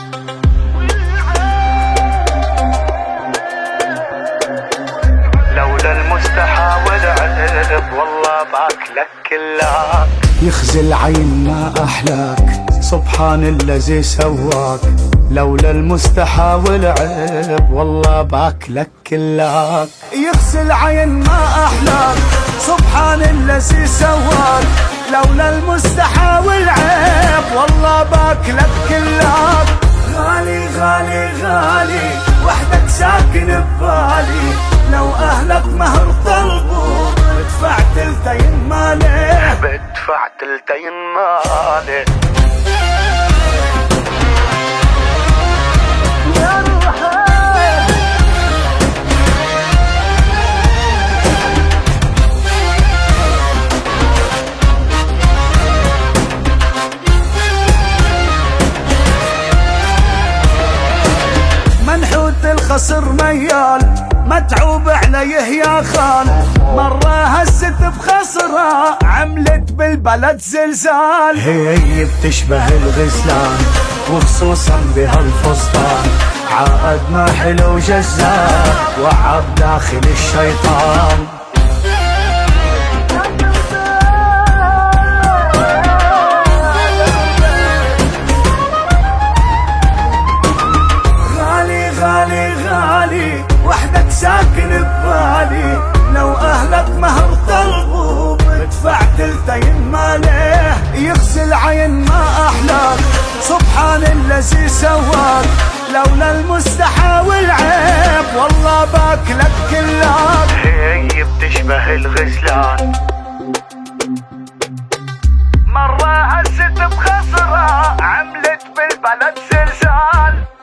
لولا المستحى والعيب والله باكلك كلاك. يخزي العين ما أحلاك سبحان الذي سواك. لولا المستحى والعيب والله باكلك كلاك. يخزي العين ما أحلاك سبحان الذي سواك. لولا المستحى والعيب والله باكلك كلاك. غالي غالي غالي وحدك ساكن ببالي. لو أهلك مهر طلبوا بدفع تلتين مالي. بدفع تلتين مالي. منحوت الخصر ميال متعوب عليه يا خال. مرة هزت بخصرة عملت بالبلد زلزال. هي بتشبه الغزلان وخصوصا بهالفستان. عقد ما حلو جزار وعب داخل الشيطان. غالي غالي غالي وحدك ساكن ببالي. لو أهلك مهر طلبوا بدفع تلتين ماليه. يخزي العين ما أحلاك سبحان الذي سواك. لولا المستحى والعيب والله باكلك كلاك. هي بتشبه الغزلان مرة هزت بخصرة عملت بالبلد زلزال.